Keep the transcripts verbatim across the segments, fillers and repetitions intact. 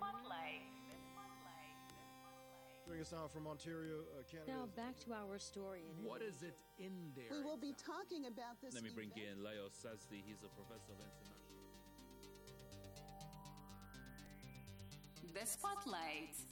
Spotlight. Joining us now from Ontario, uh, Canada. Now back to our story. What is it in there? We will be talking about this. Let me bring event. in Leo Sazdi. He's a professor of international. The Spotlight.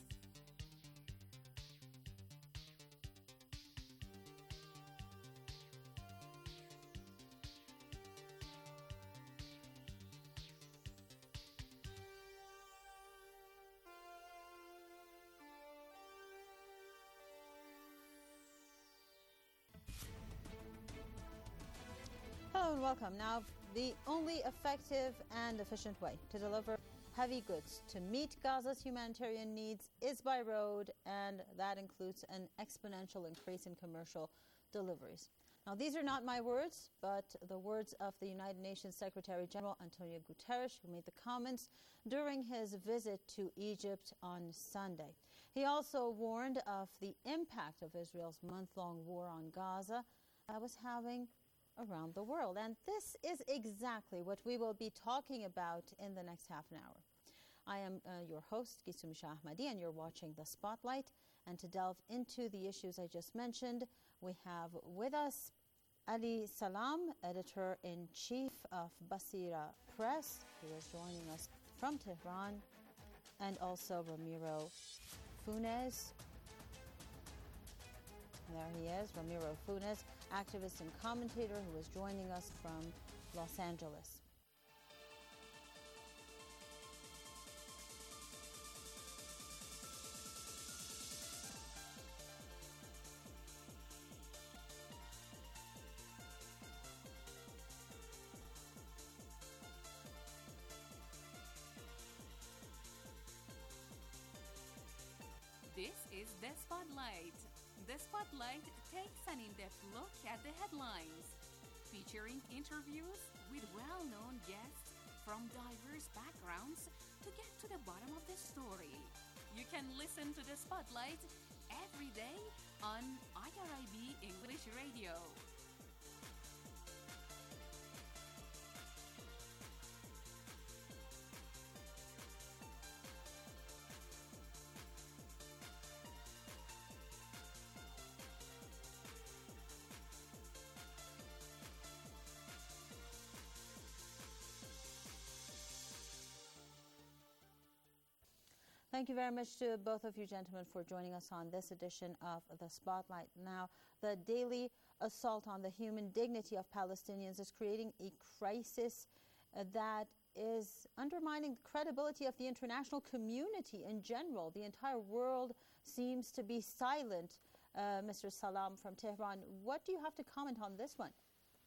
Hello and welcome. Now, the only effective and efficient way to deliver heavy goods to meet Gaza's humanitarian needs is by road, and that includes an exponential increase in commercial deliveries. Now, these are not my words, but the words of the United Nations Secretary General Antonio Guterres, who made the comments during his visit to Egypt on Sunday. He also warned of the impact of Israel's month-long war on Gaza that was having around the world. And this is exactly what we will be talking about in the next half an hour. I am uh, your host, Gisum Shah Ahmadi, and you're watching The Spotlight. And to delve into the issues I just mentioned, we have with us Ali Salam, editor-in-chief of Basira Press, who is joining us from Tehran, and also Ramiro Funes. There he is, Ramiro Funes, activist and commentator who is joining us from Los Angeles. This is The Spotlight. The Spotlight takes an in-depth look at the headlines, featuring interviews with well-known guests from diverse backgrounds to get to the bottom of the story. You can listen to The Spotlight every day on I R I B English Radio. Thank you very much to both of you gentlemen for joining us on this edition of The Spotlight. Now, the daily assault on the human dignity of Palestinians is creating a crisis uh, that is undermining the credibility of the international community in general. The entire world seems to be silent. Uh, Mister Salam from Tehran, what do you have to comment on this one?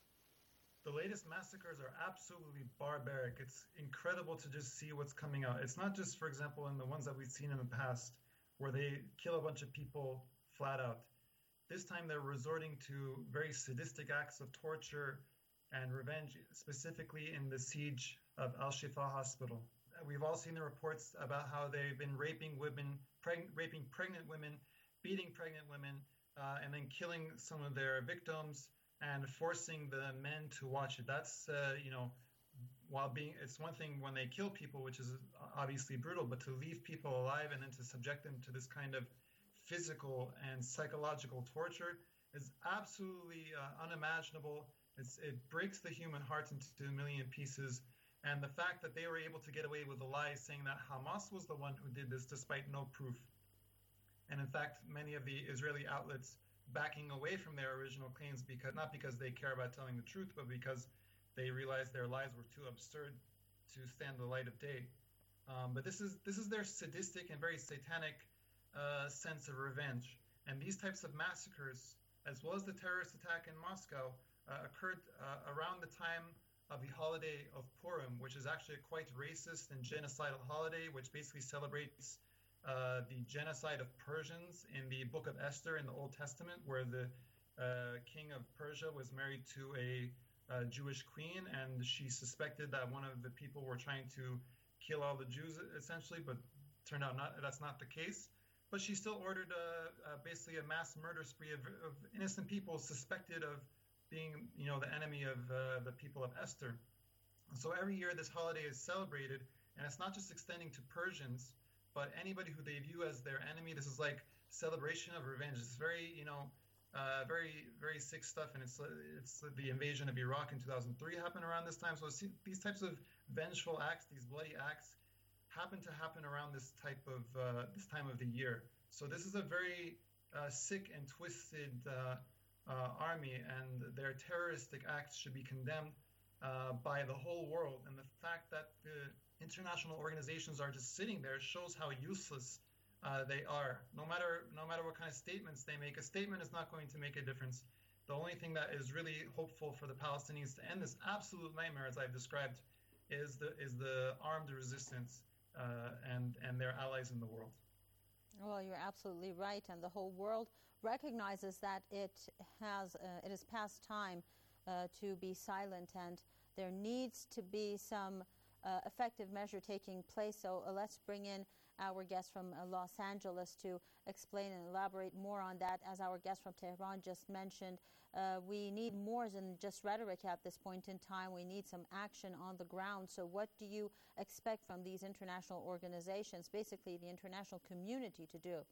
The latest massacres are absolutely barbaric. It's incredible to just see what's coming out. It's not just, for example, in the ones that we've seen in the past, where they kill a bunch of people flat out. This time they're resorting to very sadistic acts of torture and revenge, specifically in the siege of Al-Shifa Hospital. We've all seen the reports about how they've been raping women, preg- raping pregnant women, beating pregnant women, uh, and then killing some of their victims, and forcing the men to watch it. That's, uh, you know, while being, it's one thing when they kill people, which is obviously brutal, but to leave people alive and then to subject them to this kind of physical and psychological torture is absolutely uh, unimaginable. It's, it breaks the human heart into a million pieces. And the fact that they were able to get away with the lie saying that Hamas was the one who did this despite no proof. And in fact, many of the Israeli outlets backing away from their original claims, because not because they care about telling the truth, but because they realized their lies were too absurd to stand the light of day. Um, but this is this is their sadistic and very satanic uh, sense of revenge. And these types of massacres, as well as the terrorist attack in Moscow, uh, occurred uh, around the time of the holiday of Purim, which is actually a quite racist and genocidal holiday, which basically celebrates Uh, the genocide of Persians in the Book of Esther in the Old Testament, where the uh, king of Persia was married to a, a Jewish queen, and she suspected that one of the people were trying to kill all the Jews, essentially, but turned out not, that's not the case. But she still ordered a, a, basically a mass murder spree of, of innocent people suspected of being, you know, the enemy of uh, the people of Esther. And so every year this holiday is celebrated, and it's not just extending to Persians, but anybody who they view as their enemy, this is like celebration of revenge. It's very, you know, uh, very, very sick stuff, and it's it's the invasion of Iraq in two thousand three happened around this time. So these types of vengeful acts, these bloody acts, happen to happen around this type of uh, this time of the year. So this is a very uh, sick and twisted uh, uh, army, and their terroristic acts should be condemned uh, by the whole world. And the fact that the international organizations are just sitting there shows how useless uh, they are. No matter no matter what kind of statements they make, a statement is not going to make a difference. The only thing that is really hopeful for the Palestinians to end this absolute nightmare, as I've described, is the is the armed resistance uh, and and their allies in the world. Well, you're absolutely right, and the whole world recognizes that it has uh, it is past time uh, to be silent, and there needs to be some uh, effective measure taking place. So uh, let's bring in our guest from uh, Los Angeles to explain and elaborate more on that. As our guest from Tehran just mentioned, uh, we need more than just rhetoric at this point in time. We need some action on the ground. So what do you expect from these international organizations, basically the international community, to do?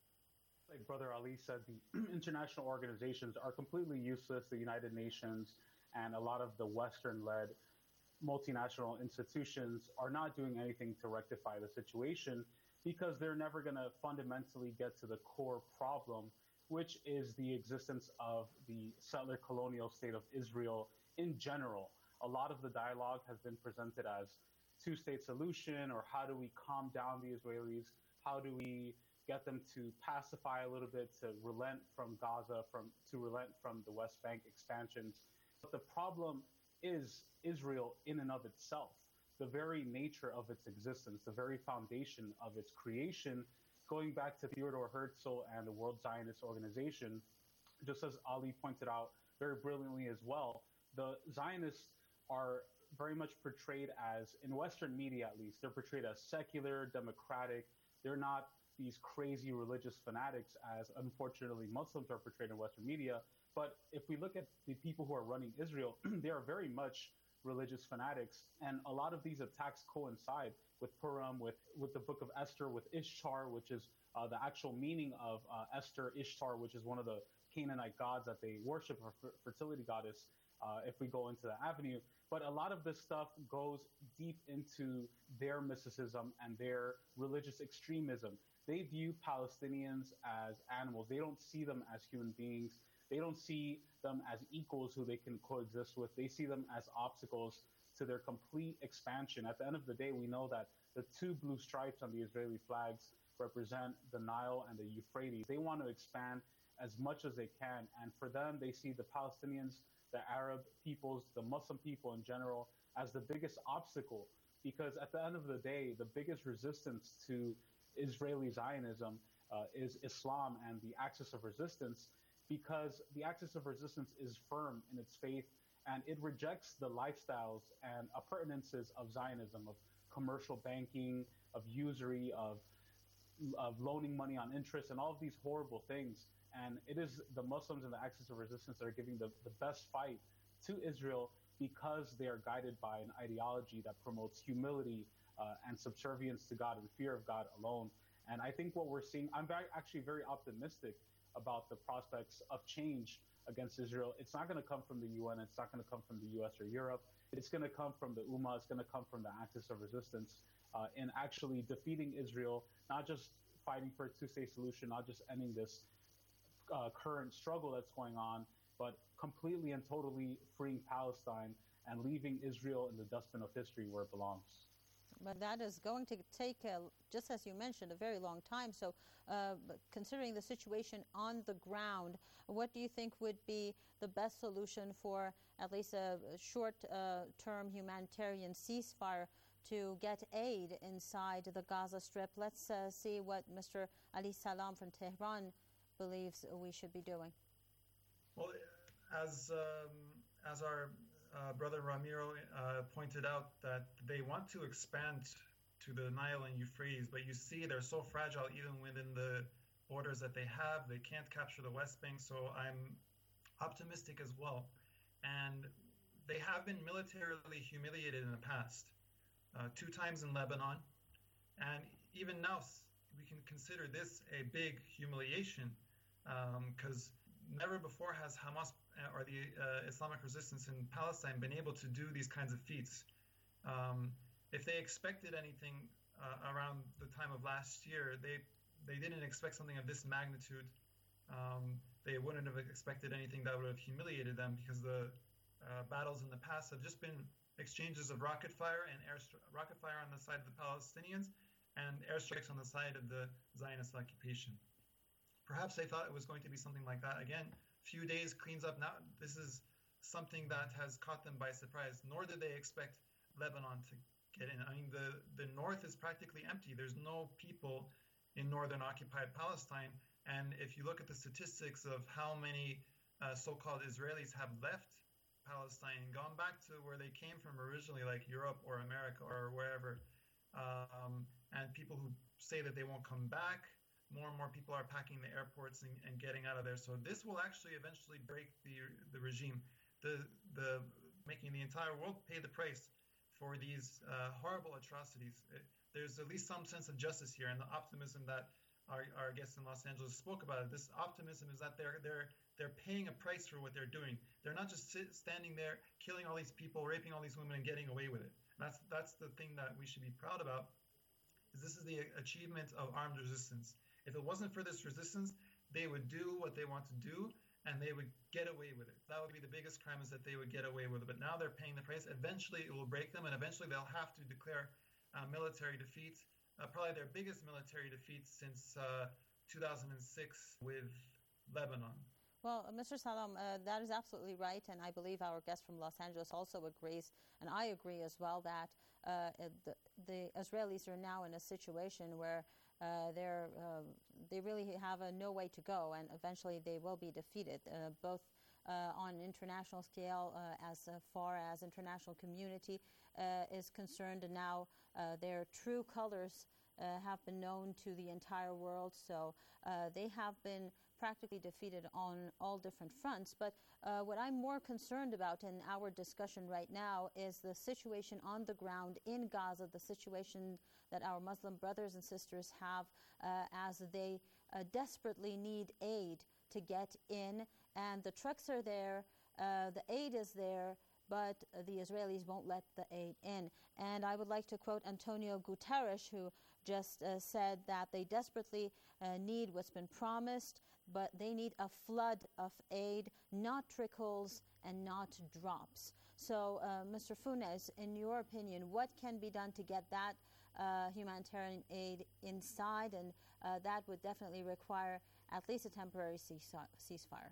Like Brother Ali said, the international organizations are completely useless. The United Nations and a lot of the Western-led multinational institutions are not doing anything to rectify the situation, because they're never going to fundamentally get to the core problem, which is the existence of the settler colonial state of Israel in general. A lot of the dialogue has been presented as two-state solution, or how do we calm down the Israelis? How do we get them to pacify a little bit, to relent from Gaza, from to relent from the West Bank expansions? But the problem is Israel in and of itself. The very nature of its existence, the very foundation of its creation, going back to Theodor Herzl and the World Zionist Organization, just as Ali pointed out very brilliantly as well, the Zionists are very much portrayed as, in Western media at least, they're portrayed as secular, democratic. They're not these crazy religious fanatics as, unfortunately, Muslims are portrayed in Western media. But if we look at the people who are running Israel, they are very much religious fanatics. And a lot of these attacks coincide with Purim, with, with the book of Esther, with Ishtar, which is uh, the actual meaning of uh, Esther, Ishtar, which is one of the Canaanite gods that they worship, a fertility goddess, uh, if we go into the avenue. But a lot of this stuff goes deep into their mysticism and their religious extremism. They view Palestinians as animals. They don't see them as human beings. They don't see them as equals who they can coexist with. They see them as obstacles to their complete expansion. At the end of the day, we know that the two blue stripes on the Israeli flags represent the Nile and the Euphrates. They want to expand as much as they can. And for them, they see the Palestinians, the Arab peoples, the Muslim people in general, as the biggest obstacle. Because at the end of the day, the biggest resistance to Israeli Zionism uh, is Islam and the axis of resistance, because the axis of resistance is firm in its faith, and it rejects the lifestyles and appurtenances of Zionism, of commercial banking, of usury, of, of loaning money on interest, and all of these horrible things. And it is the Muslims and the axis of resistance that are giving the, the best fight to Israel, because they are guided by an ideology that promotes humility uh, and subservience to God and fear of God alone. And I think what we're seeing, I'm very, actually very optimistic about the prospects of change against Israel. It's not going to come from the U N. It's not going to come from the U S or Europe. It's going to come from the Ummah. It's going to come from the axis of resistance uh, in actually defeating Israel, not just fighting for a two-state solution, not just ending this uh, current struggle that's going on, but completely and totally freeing Palestine and leaving Israel in the dustbin of history where it belongs. But that is going to take, a, just as you mentioned, a very long time. So uh, considering the situation on the ground, what do you think would be the best solution for at least a short-term uh, humanitarian ceasefire to get aid inside the Gaza Strip? Let's uh, see what Mister Ali Salam from Tehran believes we should be doing. Well, as, um, as our Uh, Brother Ramiro uh, pointed out, that they want to expand to the Nile and Euphrates, but you see they're so fragile even within the borders that they have. They can't capture the West Bank, so I'm optimistic as well. And they have been militarily humiliated in the past, uh, two times in Lebanon. And even now we can consider this a big humiliation, because um, never before has Hamas or the uh, Islamic resistance in Palestine been able to do these kinds of feats. Um, if they expected anything uh, around the time of last year, they they didn't expect something of this magnitude. Um, they wouldn't have expected anything that would have humiliated them, because the uh, battles in the past have just been exchanges of rocket fire and air rocket fire on the side of the Palestinians and airstrikes on the side of the Zionist occupation. Perhaps they thought it was going to be something like that. Again, few days cleans up. Now this is something that has caught them by surprise, nor did they expect Lebanon to get in. I mean, the, the north is practically empty. There's no people in northern occupied Palestine. And if you look at the statistics of how many uh, so-called Israelis have left Palestine and gone back to where they came from originally, like Europe or America or wherever, um, and people who say that they won't come back, more and more people are packing the airports and, and getting out of there. So this will actually eventually break the the regime, the the making the entire world pay the price for these uh, horrible atrocities. It, there's at least some sense of justice here, and the optimism that our, our guest in Los Angeles spoke about it. This optimism is that they're they're they're paying a price for what they're doing. They're not just sit, standing there killing all these people, raping all these women, and getting away with it. That's that's the thing that we should be proud about. Is this is the achievement of armed resistance. If it wasn't for this resistance, they would do what they want to do, and they would get away with it. That would be the biggest crime, is that they would get away with it. But now they're paying the price. Eventually, it will break them, and eventually they'll have to declare uh, military defeat. Uh, probably their biggest military defeat since uh, two thousand six with Lebanon. Well, Mister Salam, uh, that is absolutely right, and I believe our guest from Los Angeles also agrees, and I agree as well, that uh, the, the Israelis are now in a situation where uh, they're uh, they really have a no way to go, and eventually they will be defeated, uh, both uh, on international scale uh, as uh, far as international community uh, is concerned, and now uh, their true colors uh, have been known to the entire world, so uh, they have been practically defeated on all different fronts. But uh, what I'm more concerned about in our discussion right now is the situation on the ground in Gaza, the situation that our Muslim brothers and sisters have uh, as they uh, desperately need aid to get in. And the trucks are there, uh, the aid is there, but uh, the Israelis won't let the aid in. And I would like to quote Antonio Guterres, who just uh, said that they desperately uh, need what's been promised, but they need a flood of aid, not trickles and not drops. So, uh, Mister Funes, in your opinion, what can be done to get that uh, humanitarian aid inside? And uh, that would definitely require at least a temporary ceasefire.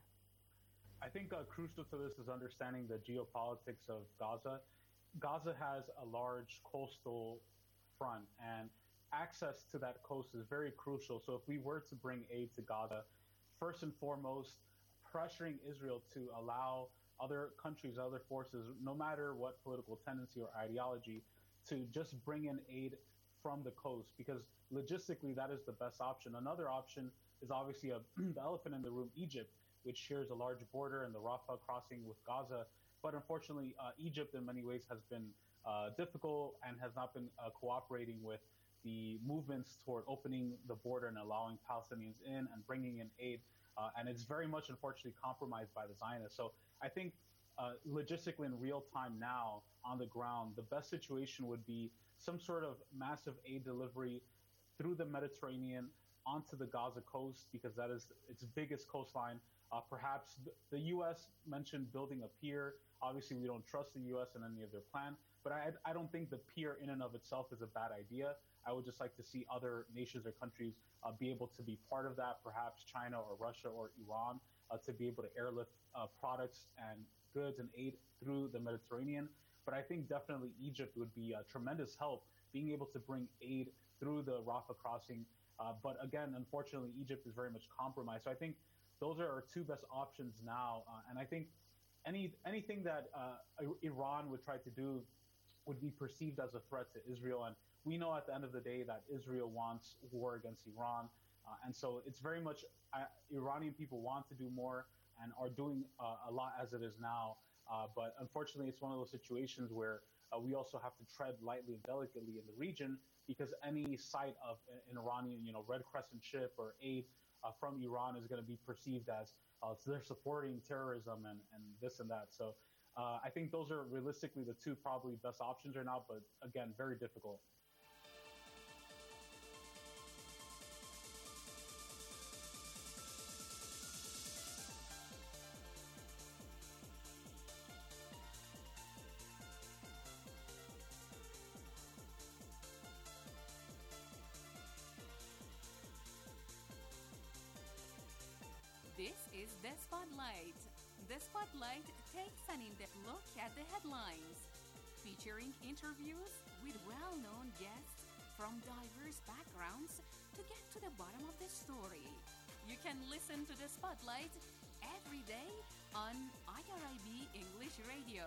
I think uh, crucial to this is understanding the geopolitics of Gaza. Gaza has a large coastal front, and access to that coast is very crucial. So if we were to bring aid to Gaza, first and foremost, pressuring Israel to allow other countries, other forces, no matter what political tendency or ideology, to just bring in aid from the coast, because logistically that is the best option. Another option is obviously a, the elephant in the room, Egypt, which shares a large border and the Rafah crossing with Gaza. But unfortunately, uh, Egypt in many ways has been uh, difficult and has not been uh, cooperating with the movements toward opening the border and allowing Palestinians in and bringing in aid. Uh, and it's very much, unfortunately, compromised by the Zionists. So I think uh, logistically in real time now on the ground, the best situation would be some sort of massive aid delivery through the Mediterranean onto the Gaza coast, because that is its biggest coastline. Uh, perhaps the U S mentioned building a pier. Obviously, we don't trust the U S in any of their plan, but I, I don't think the pier in and of itself is a bad idea. I would just like to see other nations or countries uh, be able to be part of that, perhaps China or Russia or Iran, uh, to be able to airlift uh, products and goods and aid through the Mediterranean. But I think definitely Egypt would be a tremendous help, being able to bring aid through the Rafah crossing. Uh, but again, unfortunately, Egypt is very much compromised. So I think those are our two best options now. Uh, and I think any anything that uh, Iran would try to do would be perceived as a threat to Israel. And we know at the end of the day that Israel wants war against Iran. Uh, and so it's very much uh, Iranian people want to do more and are doing uh, a lot as it is now. Uh, but unfortunately, it's one of those situations where uh, we also have to tread lightly and delicately in the region, because any sight of an Iranian, you know, Red Crescent ship or aid uh, from Iran is going to be perceived as uh, they're supporting terrorism and, and this and that. So uh, I think those are realistically the two probably best options right now, but again, very difficult. This is The Spotlight. The Spotlight takes an in-depth look at the headlines, featuring interviews with well-known guests from diverse backgrounds to get to the bottom of the story. You can listen to The Spotlight every day on I R I B English Radio.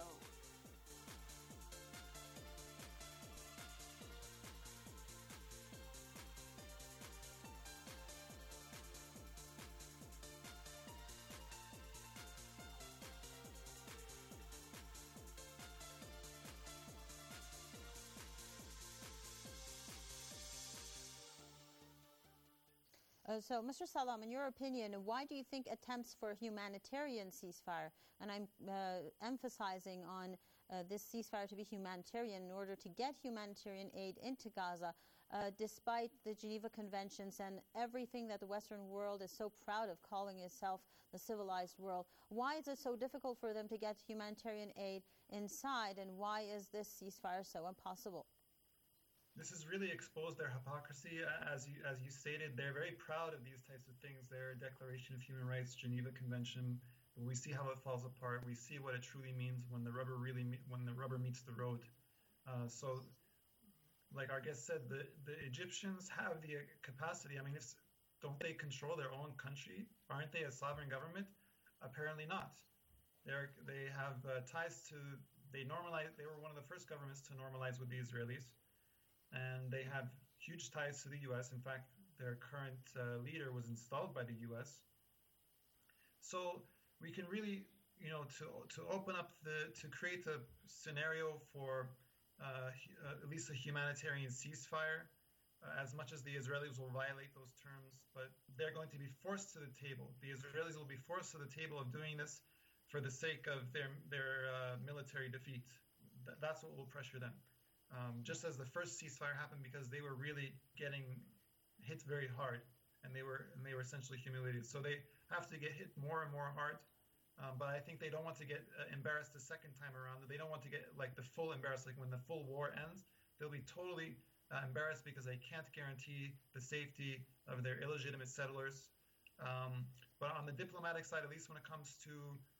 Uh, so, Mister Salam, in your opinion, why do you think attempts for a humanitarian ceasefire, and I'm uh, emphasizing on uh, this ceasefire to be humanitarian in order to get humanitarian aid into Gaza, uh, despite the Geneva Conventions and everything that the Western world is so proud of calling itself the civilized world, why is it so difficult for them to get humanitarian aid inside, and why is this ceasefire so impossible? This has really exposed their hypocrisy. As you, as you stated, they're very proud of these types of things. Their Declaration of Human Rights, Geneva Convention. We see how it falls apart. We see what it truly means when the rubber really me- when the rubber meets the road. Uh, so, like our guest said, the, the Egyptians have the capacity. I mean, if, don't they control their own country? Aren't they a sovereign government? Apparently not. They're, they have uh, ties to. They normalize. They were one of the first governments to normalize with the Israelis. And they have huge ties to the U S. In fact, their current uh, leader was installed by the U S. So we can really, you know, to to open up the, to create a scenario for uh, uh, at least a humanitarian ceasefire, uh, as much as the Israelis will violate those terms, but they're going to be forced to the table. The Israelis will be forced to the table of doing this for the sake of their, their uh, military defeat. Th- that's what will pressure them. Um, just as the first ceasefire happened, because they were really getting hit very hard, and they were and they were essentially humiliated. So they have to get hit more and more hard. Um, but I think they don't want to get uh, embarrassed the second time around. They don't want to get like the full embarrassed, like when the full war ends, they'll be totally uh, embarrassed because they can't guarantee the safety of their illegitimate settlers. Um, but on the diplomatic side, at least when it comes to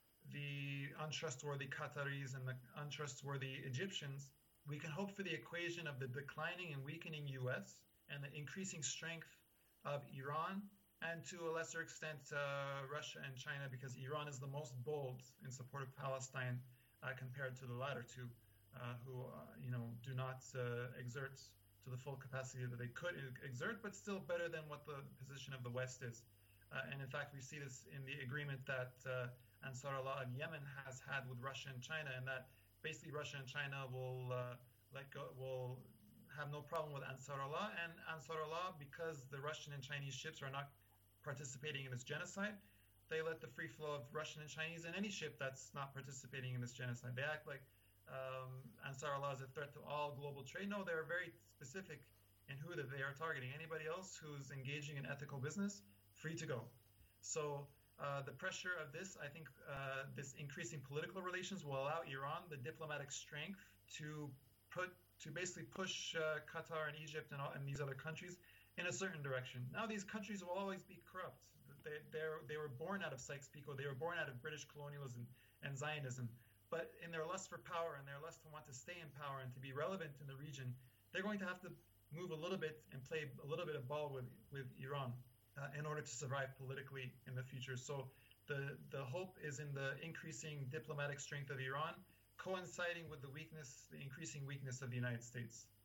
the untrustworthy Qataris and the untrustworthy Egyptians, we can hope for the equation of the declining and weakening U S and the increasing strength of Iran, and to a lesser extent uh, Russia and China, because Iran is the most bold in support of Palestine uh, compared to the latter two, uh, who uh, you know do not uh, exert to the full capacity that they could exert, but still better than what the position of the West is. Uh, and in fact, we see this in the agreement that uh, Ansar Allah of Yemen has had with Russia and China, and that basically Russia and China will uh, let go, will have no problem with Ansar Allah, and Ansar Allah, because the Russian and Chinese ships are not participating in this genocide, they let the free flow of Russian and Chinese and any ship that's not participating in this genocide. They act like um, Ansar Allah is a threat to all global trade. No, they're very specific in who that they are targeting. Anybody else who's engaging in ethical business, free to go. So Uh, the pressure of this, I think, uh, this increasing political relations will allow Iran the diplomatic strength to put to basically push uh, Qatar and Egypt and, all, and these other countries in a certain direction. Now, these countries will always be corrupt. They they're, they were born out of Sykes-Picot. They were born out of British colonialism and Zionism. But in their lust for power and their lust to want to stay in power and to be relevant in the region, they're going to have to move a little bit and play a little bit of ball with, with Iran. Uh, in order to survive politically in the future. So the, the hope is in the increasing diplomatic strength of Iran, coinciding with the weakness, the increasing weakness of the United States.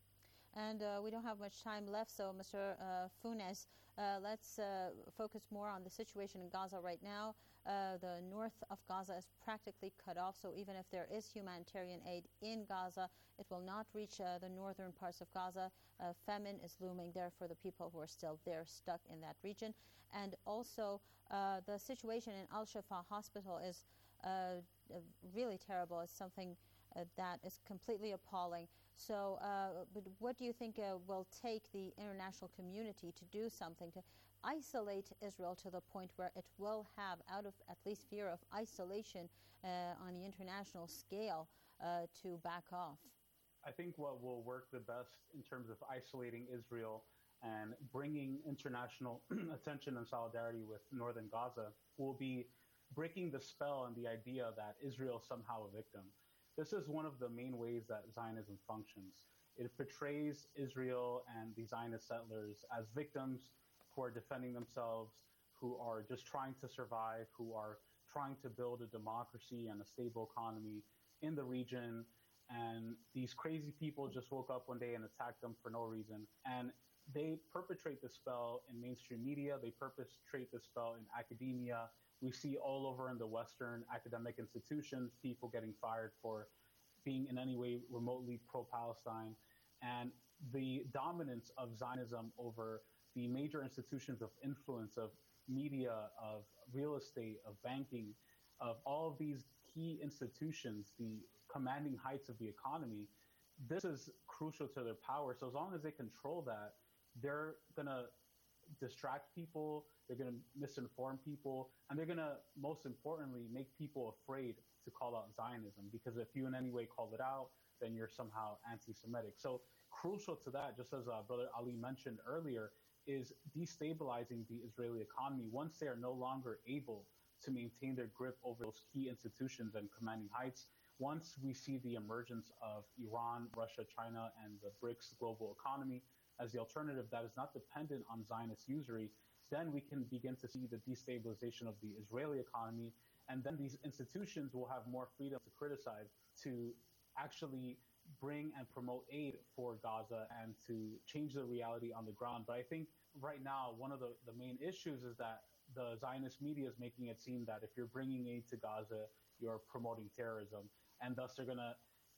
And uh, we don't have much time left, so Mister Uh, Funes, uh, let's uh, focus more on the situation in Gaza right now. Uh, the north of Gaza is practically cut off, so even if there is humanitarian aid in Gaza, it will not reach uh, the northern parts of Gaza. Uh, famine is looming there for the people who are still there, stuck in that region. And also, uh, the situation in Al-Shifa Hospital is uh, really terrible. It's something uh, that is completely appalling. So uh, but what do you think uh, will take the international community to do something to isolate Israel to the point where it will have, out of at least fear of isolation uh, on the international scale, uh, to back off? I think what will work the best in terms of isolating Israel and bringing international attention and solidarity with northern Gaza will be breaking the spell and the idea that Israel is somehow a victim. This is one of the main ways that Zionism functions. It portrays Israel and the Zionist settlers as victims who are defending themselves, who are just trying to survive, who are trying to build a democracy and a stable economy in the region. And these crazy people just woke up one day and attacked them for no reason. And they perpetrate this spell in mainstream media. They perpetrate this spell in academia. We see all over in the Western academic institutions, people getting fired for being in any way remotely pro-Palestine. And the dominance of Zionism over the major institutions of influence, of media, of real estate, of banking, of all of these key institutions, the commanding heights of the economy, this is crucial to their power. So as long as they control that, they're going to distract people, they're going to misinform people, and they're going to, most importantly, make people afraid to call out Zionism, because if you in any way call it out, then you're somehow anti-Semitic. So crucial to that, just as uh, Brother Ali mentioned earlier, is destabilizing the Israeli economy once they are no longer able to maintain their grip over those key institutions and commanding heights. Once we see the emergence of Iran, Russia, China, and the BRICS global economy as the alternative that is not dependent on Zionist usury, then we can begin to see the destabilization of the Israeli economy. And then these institutions will have more freedom to criticize, to actually bring and promote aid for Gaza and to change the reality on the ground. But I think right now, one of the, the main issues is that the Zionist media is making it seem that if you're bringing aid to Gaza, you're promoting terrorism. And thus they're going to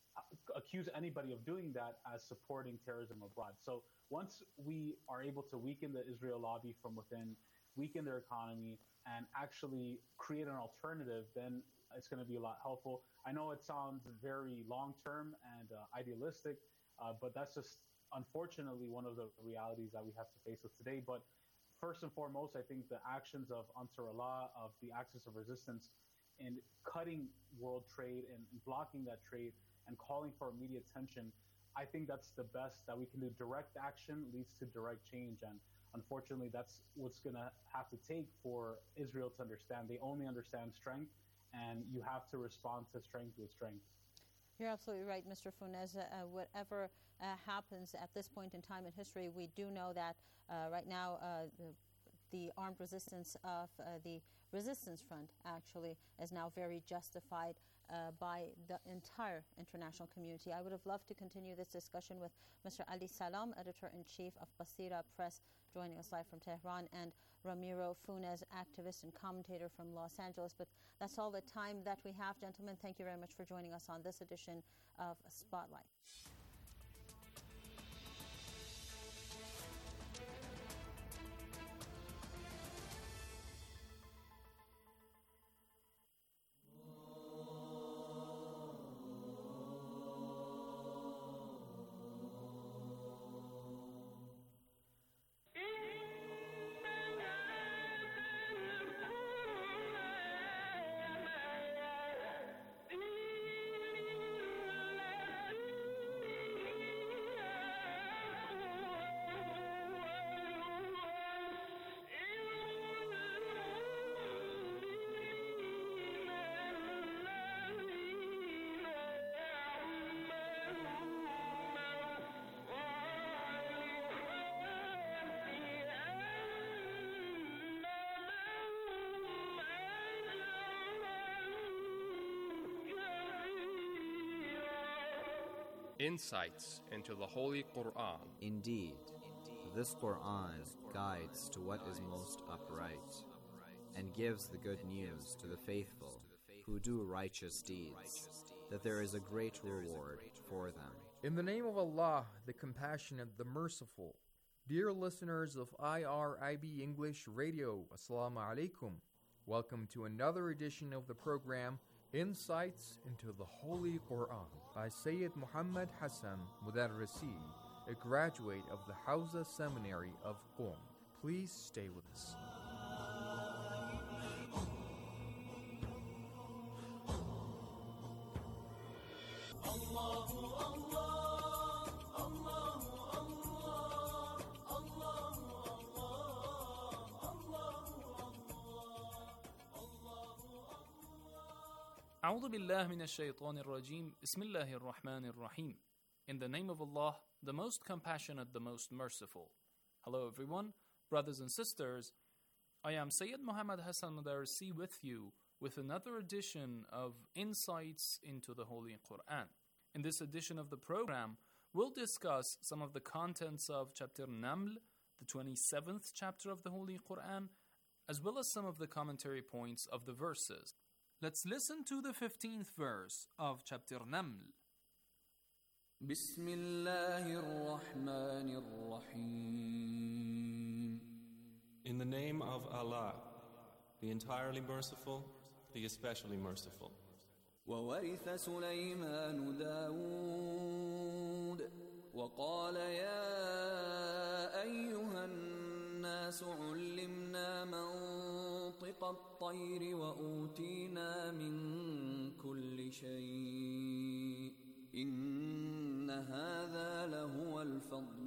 accuse anybody of doing that as supporting terrorism abroad. So once we are able to weaken the Israel lobby from within, weaken their economy, and actually create an alternative, then it's going to be a lot helpful. I know it sounds very long-term and uh, idealistic, uh, but that's just unfortunately one of the realities that we have to face with today. But first and foremost, I think the actions of Ansar Allah, of the Axis of Resistance, in cutting world trade and blocking that trade and calling for immediate tension, I think that's the best that we can do. Direct action leads to direct change. And unfortunately, that's what's going to have to take for Israel to understand. They only understand strength, and you have to respond to strength with strength. You're absolutely right, Mister Funes. Uh, whatever uh, happens at this point in time in history, we do know that uh, right now uh, the, the armed resistance of uh, the Resistance Front actually is now very justified uh, by the entire international community. I would have loved to continue this discussion with Mister Ali Salam, Editor-in-Chief of Basira Press, joining us live from Tehran, and Ramiro Funes, activist and commentator from Los Angeles. But that's all the time that we have, gentlemen. Thank you very much for joining us on this edition of Spotlight. insights into the Holy Quran. Indeed, this Quran guides to what is most upright and gives the good news to the faithful who do righteous deeds, that there is a great reward for them. In the name of Allah, the Compassionate, the Merciful. Dear listeners of I R I B English Radio, Assalamu alaikum. Welcome to another edition of the program, Insights into the Holy Quran, by Sayyid Muhammad Hassan Mudarrisi, a graduate of the Hawza Seminary of Qom. Please stay with us. أعوذ بالله من الشيطان الرجيم بسم الله الرحمن الرحيم. In the name of Allah, the most compassionate, the most merciful. Hello everyone, brothers and sisters. I am Sayyid Muhammad Hassan Mudarrisi with you with another edition of Insights into the Holy Quran. In this edition of the program, we'll discuss some of the contents of chapter Naml, the twenty-seventh chapter of the Holy Quran, as well as some of the commentary points of the verses. Let's listen to the fifteenth verse of chapter Naml. Bismillahir-Rahmanir-Rahim. In the name of Allah, the entirely merciful, the especially merciful. وورث سليمان داود وقال يا أيها الناس علمنا منطق الطير وأوتينا من كل شيء إن هذا لهو الفضل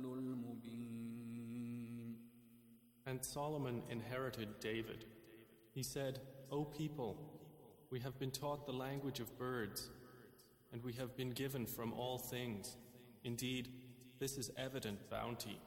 المبين. And Solomon inherited David. He said, O people, we have been taught the language of birds, and we have been given from all things. Indeed, this is evident bounty.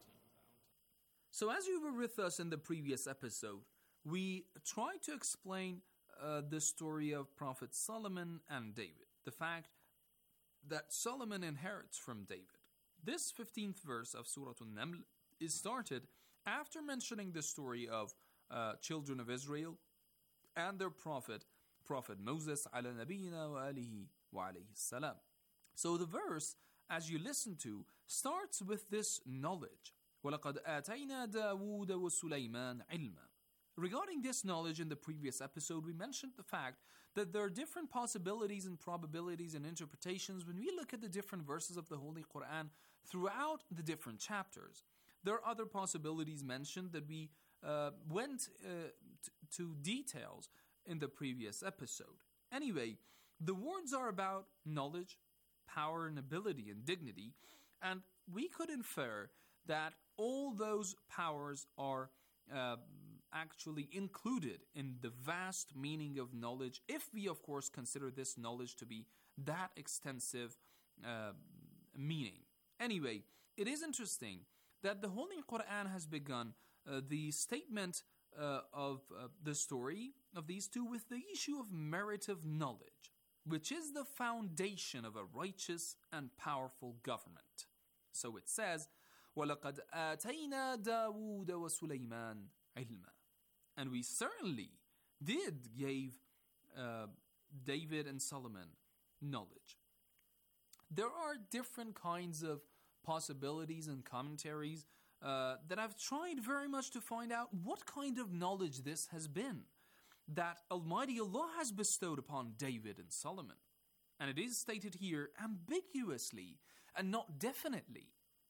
So as you were with us in the previous episode, we tried to explain uh, the story of Prophet Solomon and David. The fact that Solomon inherits from David. This fifteenth verse of Surah An-Naml is started after mentioning the story of uh, children of Israel and their prophet, Prophet Moses ala nabiyina wa alihi wa alayhi salam. So the verse, as you listen to, starts with this knowledge. وَلَقَدْ آتَيْنَا دَاوُودَ وَسُلَيْمَانَ عِلْمًا. Regarding this knowledge in the previous episode, we mentioned the fact that there are different possibilities and probabilities and interpretations when we look at the different verses of the Holy Quran throughout the different chapters. There are other possibilities mentioned that we uh, went uh, t- to details in the previous episode. Anyway, the words are about knowledge, power, and ability and dignity, and we could infer that all those powers are uh, actually included in the vast meaning of knowledge, if we, of course, consider this knowledge to be that extensive uh, meaning. Anyway, it is interesting that the Holy Quran has begun uh, the statement uh, of uh, the story of these two with the issue of meritive knowledge, which is the foundation of a righteous and powerful government. So it says, وَلَقَدْ آتَيْنَا دَاوُودَ وَسُلَيْمَانَ عِلْمًا. And we certainly did give uh, David and Solomon knowledge. There are different kinds of possibilities and commentaries uh, that I've tried very much to find out what kind of knowledge this has been that Almighty Allah has bestowed upon David and Solomon. And it is stated here ambiguously and not definitely.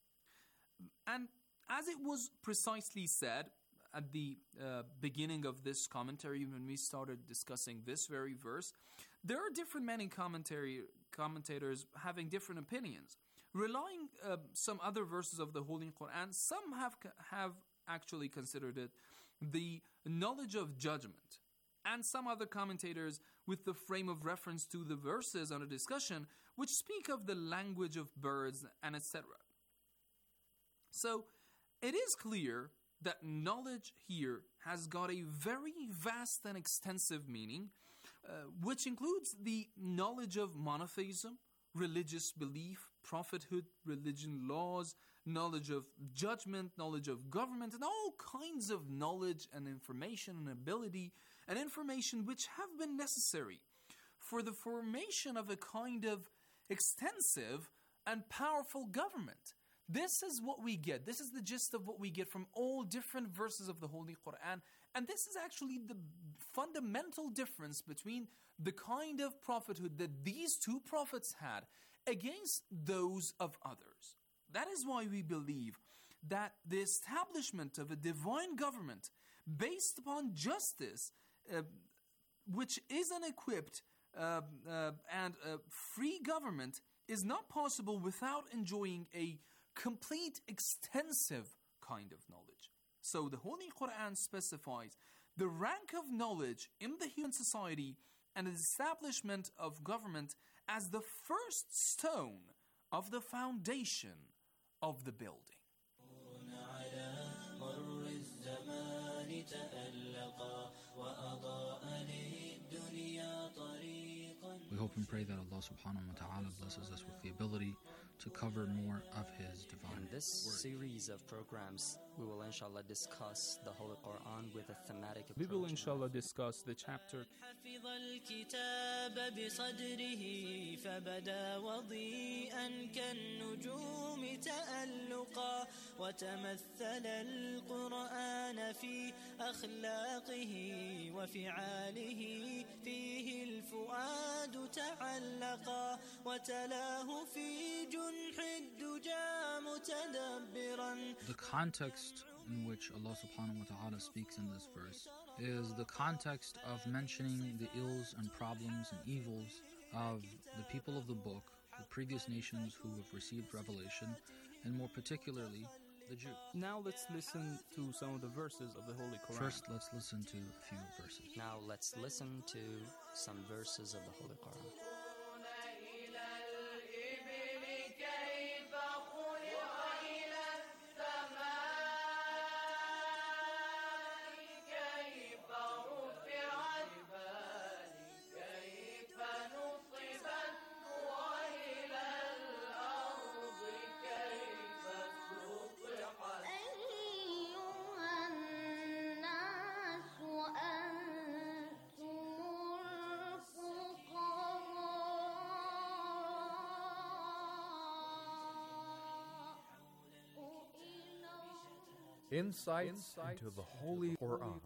And as it was precisely said at the uh, beginning of this commentary when we started discussing this very verse, there are different many commentary commentators having different opinions. Relying uh, some other verses of the Holy Quran, some have have actually considered it the knowledge of judgment, and some other commentators with the frame of reference to the verses under discussion, which speak of the language of birds and et cetera. So it is clear that knowledge here has got a very vast and extensive meaning, uh, which includes the knowledge of monotheism, religious belief, prophethood, religion, laws, knowledge of judgment, knowledge of government, and all kinds of knowledge and information and ability and information which have been necessary for the formation of a kind of extensive and powerful government. This is what we get. This is the gist of what we get from all different verses of the Holy Quran. And this is actually the fundamental difference between the kind of prophethood that these two prophets had against those of others. That is why we believe that the establishment of a divine government based upon justice, uh, which is an equipped uh, uh, and a free government, is not possible without enjoying a complete, extensive kind of knowledge. So the Holy Quran specifies the rank of knowledge in the human society and the establishment of government as the first stone of the foundation of the building. We hope and pray that Allah subhanahu wa ta'ala blesses us with the ability to cover more of His divine In this word. series of programs, we will inshallah discuss the Holy Quran with a thematic approach. We will inshallah discuss the chapter حفظ الكتاب بصدره فبدا وضيئا كالنجوم تألقا وتمثل القرآن في أخلاقه وفعاله فيه الفؤاد تعلقا وتلاه في جنح الدجى متدبرا. The context in which Allah subhanahu wa ta'ala speaks in this verse is the context of mentioning the ills and problems and evils of the people of the book, the previous nations who have received revelation, and more particularly the Jews. Now let's listen to some of the verses of the Holy Quran. First, let's listen to a few verses. Now let's listen to some verses of the Holy Quran. Insights into the Holy Quran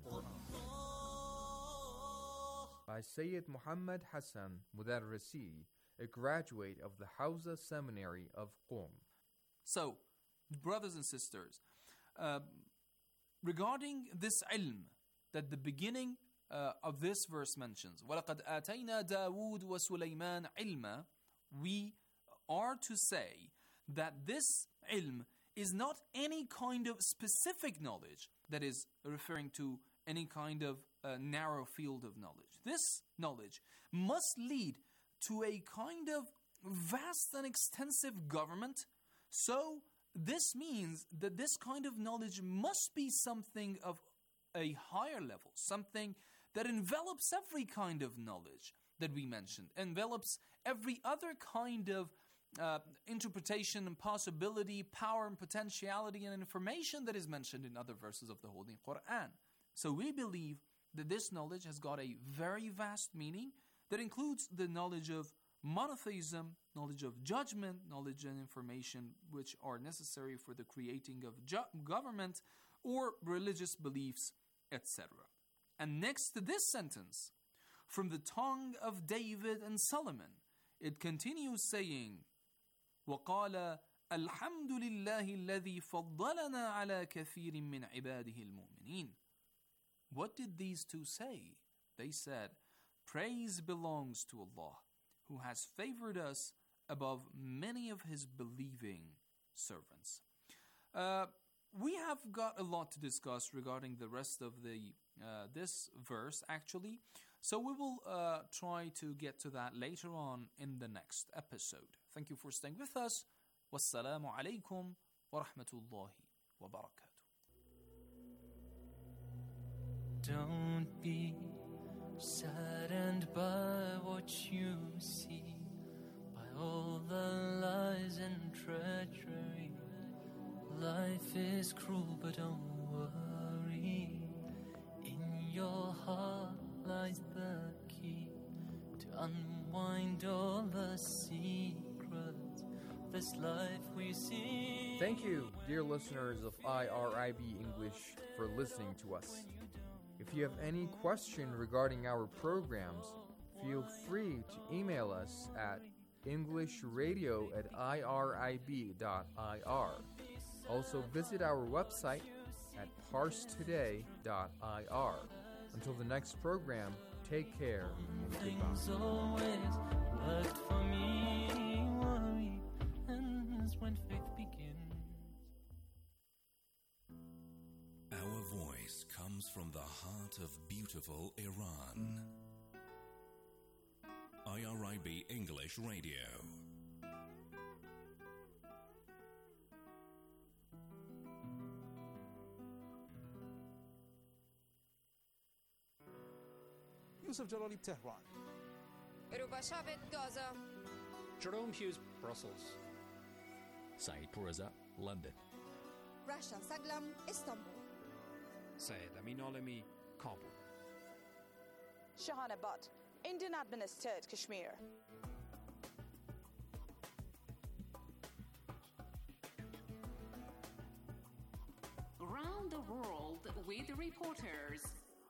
by Sayyid Muhammad Hassan Mudarrisi, a graduate of the Hawza Seminary of Qom. So, brothers and sisters, uh, regarding this ilm that the beginning uh, of this verse mentions, وَلَقَدْ آتَيْنَا دَاوُودَ وَسُلَيْمَانَ عِلْمًا, we are to say that this ilm is not any kind of specific knowledge that is referring to any kind of uh, narrow field of knowledge. This knowledge must lead to a kind of vast and extensive government. So this means that this kind of knowledge must be something of a higher level, something that envelops every kind of knowledge that we mentioned, envelops every other kind of Uh, interpretation and possibility, power and potentiality and information that is mentioned in other verses of the Holy Quran. So we believe that this knowledge has got a very vast meaning that includes the knowledge of monotheism, knowledge of judgment, knowledge and information which are necessary for the creating of ju- government or religious beliefs, et cetera. And next to this sentence, from the tongue of David and Solomon, it continues saying, وقال الحمد لله الذي فضلنا على كثير من عباده المؤمنين. What did these two say? They said, praise belongs to Allah, who has favored us above many of His believing servants. Uh, we have got a lot to discuss regarding the rest of the uh, this verse, actually. So we will uh, try to get to that later on in the next episode. Thank you for staying with us. Wassalamu alaikum wa rahmatullahi wa barakatuh. Don't be saddened by what you see, by all the lies and treachery. Life is cruel, but don't worry. In your heart lies the key to unwind all the secrets of this life we see. Thank you, dear listeners of I R I B English, for listening to us. If you have any question regarding our programs, feel free to email us at englishradio at irib dot I R. Also visit our website at parse today dot I R. Until the next program, take care and Things goodbye. always worked for me. Worry ends when faith begins. Our voice comes from the heart of beautiful Iran. I R I B English Radio. Yusuf Jalali, Tehran. Rubashavet, Gaza. Jerome Hughes, Brussels. Saeed Pourreza, London. Rasha Saglam, Istanbul. Syed Amin Alami, Kabul. Shahana Butt, Indian administered Kashmir. Around the world with reporters.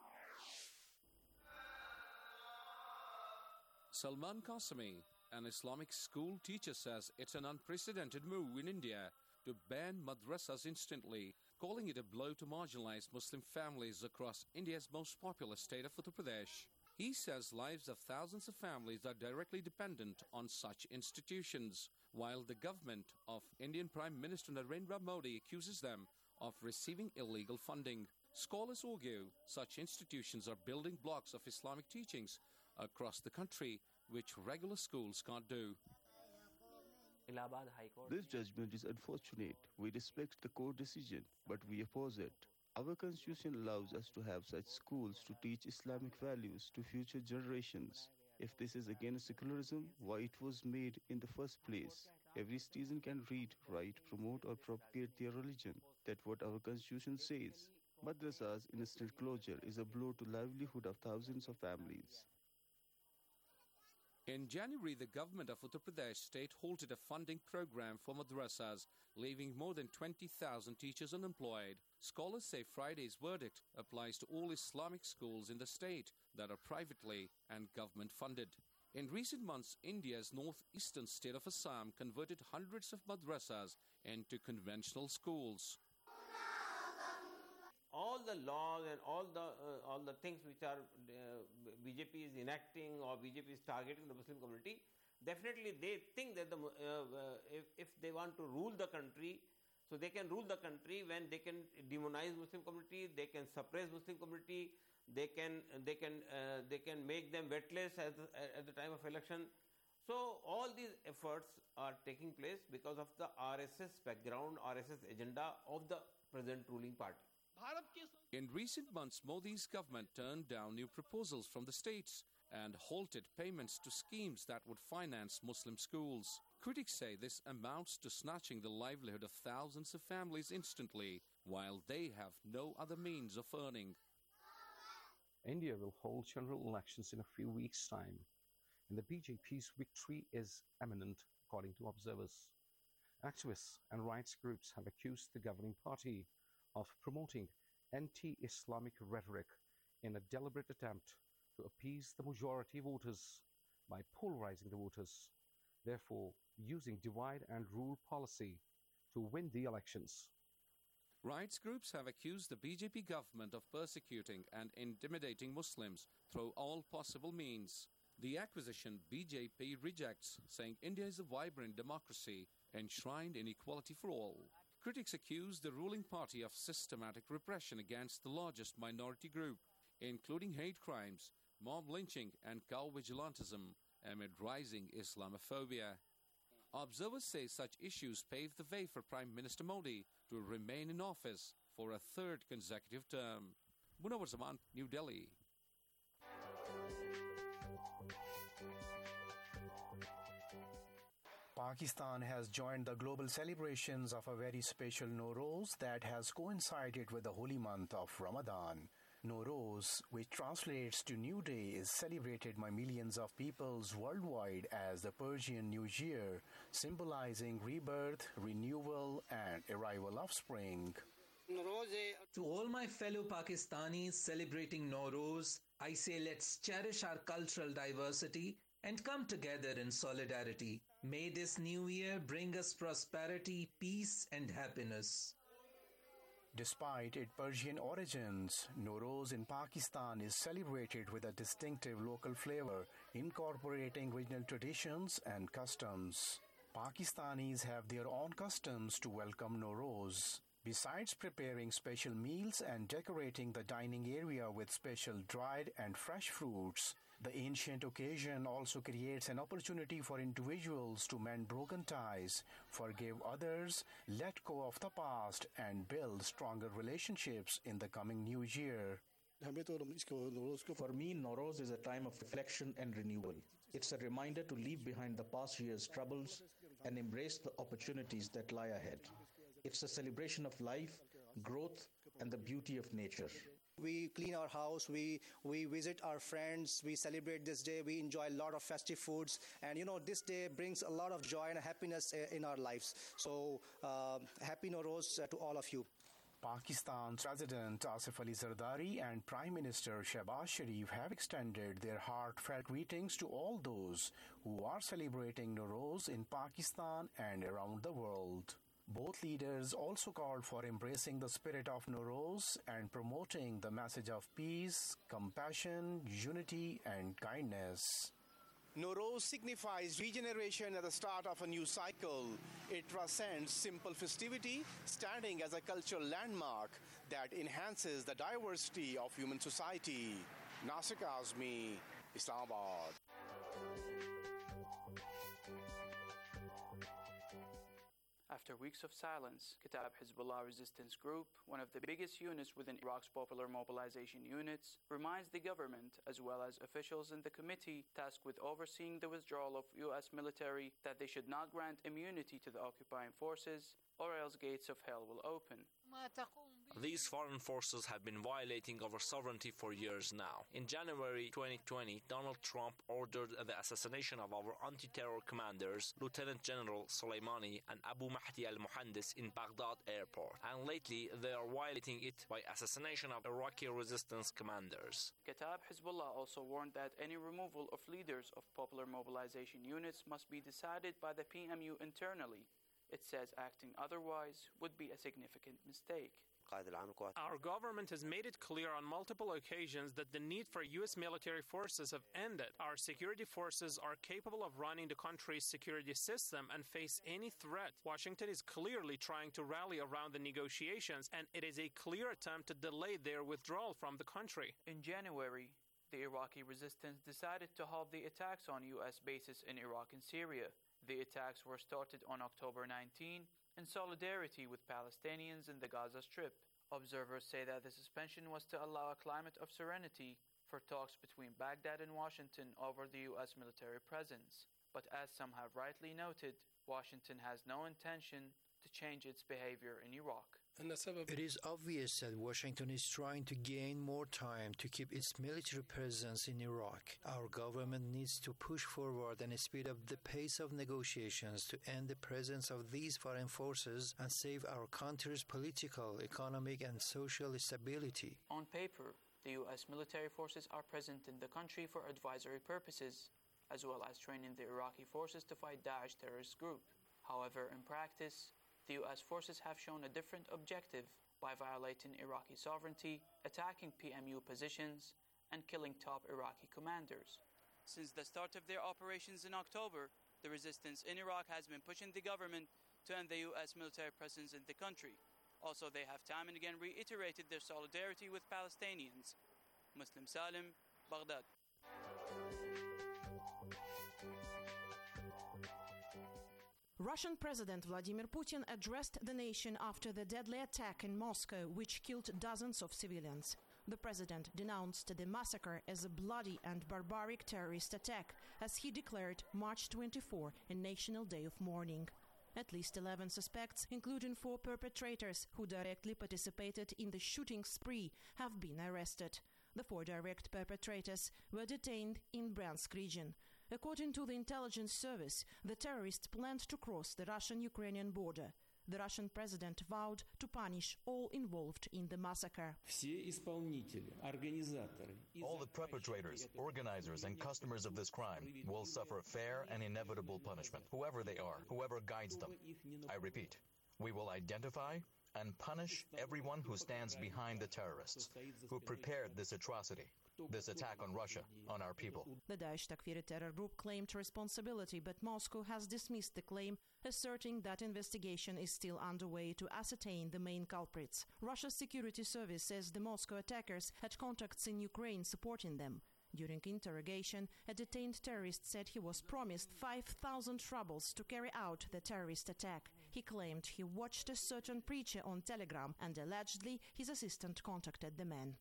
Salman Qasimi, an Islamic school teacher, says it's an unprecedented move in India to ban madrasas instantly, calling it a blow to marginalized Muslim families across India's most populous state of Uttar Pradesh. He says lives of thousands of families are directly dependent on such institutions, while the government of Indian Prime Minister Narendra Modi accuses them of receiving illegal funding. Scholars argue such institutions are building blocks of Islamic teachings across the country, which regular schools can't do. This judgment is unfortunate. We respect the court decision, but we oppose it. Our constitution allows us to have such schools to teach Islamic values to future generations. If this is against secularism, why it was made in the first place? Every citizen can read, write, promote or propagate their religion. That's what our constitution says. Madrasa's instant closure is a blow to livelihood of thousands of families. In January, the government of Uttar Pradesh state halted a funding program for madrasas, leaving more than twenty thousand teachers unemployed. Scholars say Friday's verdict applies to all Islamic schools in the state that are privately and government funded. In recent months, India's northeastern state of Assam converted hundreds of madrasas into conventional schools. All the laws and all the uh, all the things which are uh, B J P is enacting or B J P is targeting the Muslim community, definitely they think that the, uh, uh, if, if they want to rule the country, so they can rule the country when they can demonize Muslim community, they can suppress Muslim community, they can they can uh, they can make them wetless at the, at the time of election. So all these efforts are taking place because of the R S S background, R S S agenda of the present ruling party. In recent months, Modi's government turned down new proposals from the states and halted payments to schemes that would finance Muslim schools. Critics say this amounts to snatching the livelihood of thousands of families instantly, while they have no other means of earning. India will hold general elections in a few weeks' time, and the B J P's victory is imminent, according to observers. Activists and rights groups have accused the governing party of promoting anti-Islamic rhetoric in a deliberate attempt to appease the majority voters by polarizing the voters, therefore using divide and rule policy to win the elections. Rights groups have accused the B J P government of persecuting and intimidating Muslims through all possible means. The accusation B J P rejects, saying India is a vibrant democracy enshrined in equality for all. Critics accuse the ruling party of systematic repression against the largest minority group, including hate crimes, mob lynching, and cow vigilantism amid rising Islamophobia. Observers say such issues pave the way for Prime Minister Modi to remain in office for a third consecutive term. Munawar Zaman, New Delhi. Pakistan has joined the global celebrations of a very special Nowruz that has coincided with the holy month of Ramadan. Nowruz, which translates to New Day, is celebrated by millions of peoples worldwide as the Persian New Year, symbolizing rebirth, renewal, and arrival of spring. To all my fellow Pakistanis celebrating Nowruz, I say let's cherish our cultural diversity and come together in solidarity. May this new year bring us prosperity, peace, and happiness. Despite its Persian origins, Nowruz in Pakistan is celebrated with a distinctive local flavor, incorporating regional traditions and customs. Pakistanis have their own customs to welcome Nowruz. Besides preparing special meals and decorating the dining area with special dried and fresh fruits, the ancient occasion also creates an opportunity for individuals to mend broken ties, forgive others, let go of the past, and build stronger relationships in the coming new year. For me, Nowruz is a time of reflection and renewal. It's a reminder to leave behind the past year's troubles and embrace the opportunities that lie ahead. It's a celebration of life, growth, and the beauty of nature. We clean our house, we we visit our friends, we celebrate this day, we enjoy a lot of festive foods, and you know, this day brings a lot of joy and happiness in our lives. So, uh, happy Nowruz to all of you. Pakistan's President Asif Ali Zardari and Prime Minister Shehbaz Sharif have extended their heartfelt greetings to all those who are celebrating Nowruz in Pakistan and around the world. Both leaders also called for embracing the spirit of Nowruz and promoting the message of peace, compassion, unity, and kindness. Nowruz signifies regeneration at the start of a new cycle. It transcends simple festivity, standing as a cultural landmark that enhances the diversity of human society. Nasir Kazmi, Islamabad. After weeks of silence, Kataib Hezbollah Resistance Group, one of the biggest units within Iraq's Popular Mobilization Units, reminds the government, as well as officials in the committee tasked with overseeing the withdrawal of U S military, that they should not grant immunity to the occupying forces, or else gates of hell will open. These foreign forces have been violating our sovereignty for years now. In January twenty twenty, Donald Trump ordered the assassination of our anti-terror commanders, Lieutenant General Soleimani and Abu Mahdi al-Muhandis in Baghdad airport. And lately, they are violating it by assassination of Iraqi resistance commanders. Kataib Hezbollah also warned that any removal of leaders of popular mobilization units must be decided by the P M U internally. It says acting otherwise would be a significant mistake. Our government has made it clear on multiple occasions that the need for U S military forces have ended. Our security forces are capable of running the country's security system and face any threat. Washington is clearly trying to rally around the negotiations, and it is a clear attempt to delay their withdrawal from the country. In January, the Iraqi resistance decided to halt the attacks on U S bases in Iraq and Syria. The attacks were started on October nineteenth in solidarity with Palestinians in the Gaza Strip. Observers say that the suspension was to allow a climate of serenity for talks between Baghdad and Washington over the U S military presence. But as some have rightly noted, Washington has no intention to change its behavior in Iraq. It is obvious that Washington is trying to gain more time to keep its military presence in Iraq. Our government needs to push forward and speed up the pace of negotiations to end the presence of these foreign forces and save our country's political, economic, and social stability. On paper, the U S military forces are present in the country for advisory purposes, as well as training the Iraqi forces to fight Daesh terrorist group. However, in practice, the U S forces have shown a different objective by violating Iraqi sovereignty, attacking P M U positions, and killing top Iraqi commanders. Since the start of their operations in October, the resistance in Iraq has been pushing the government to end the U S military presence in the country. Also, they have time and again reiterated their solidarity with Palestinians. Muslim Salim, Baghdad. Russian President Vladimir Putin addressed the nation after the deadly attack in Moscow, which killed dozens of civilians. The president denounced the massacre as a bloody and barbaric terrorist attack, as he declared March twenty-fourth a national day of mourning. At least eleven suspects, including four perpetrators who directly participated in the shooting spree, have been arrested. The four direct perpetrators were detained in Bryansk region. According to the intelligence service, the terrorists planned to cross the Russian-Ukrainian border. The Russian president vowed to punish all involved in the massacre. All the perpetrators, organizers, and customers of this crime will suffer fair and inevitable punishment, whoever they are, whoever guides them. I repeat, we will identify and punish everyone who stands behind the terrorists, who prepared this atrocity, this attack on Russia, on our people. The Daesh Takfiri terror group claimed responsibility, but Moscow has dismissed the claim, asserting that investigation is still underway to ascertain the main culprits. Russia's security service says the Moscow attackers had contacts in Ukraine supporting them. During interrogation, a detained terrorist said he was promised five thousand rubles to carry out the terrorist attack. He claimed he watched a certain preacher on Telegram, and allegedly his assistant contacted the man.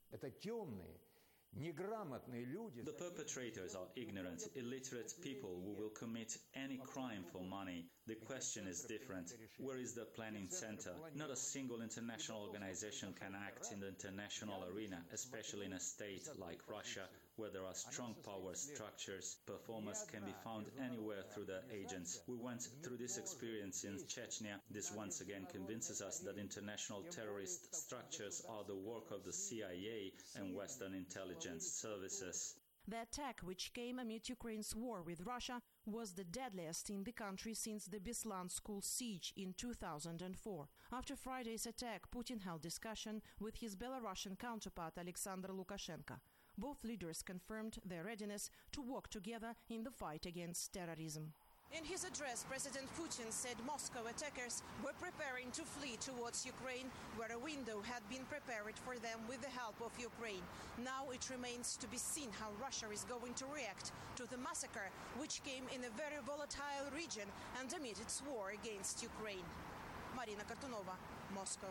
The perpetrators are ignorant, illiterate people who will commit any crime for money. The question is different. Where is the planning center? Not a single international organization can act in the international arena, especially in a state like Russia, where there are strong power structures. Performers can be found anywhere through the agents. We went through this experience in Chechnya. This once again convinces us that international terrorist structures are the work of the C I A and Western intelligence services. The attack, which came amid Ukraine's war with Russia, was the deadliest in the country since the Beslan school siege in two thousand four. After Friday's attack, Putin held discussion with his Belarusian counterpart Alexander Lukashenko. Both leaders confirmed their readiness to work together in the fight against terrorism. In his address, President Putin said Moscow attackers were preparing to flee towards Ukraine, where a window had been prepared for them with the help of Ukraine. Now it remains to be seen how Russia is going to react to the massacre, which came in a very volatile region and amid its war against Ukraine. Marina Kartunova, Moscow.